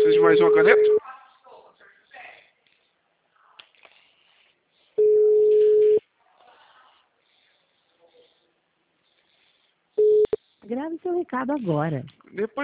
Precisa de mais uma caneta? Grave seu recado agora. Depois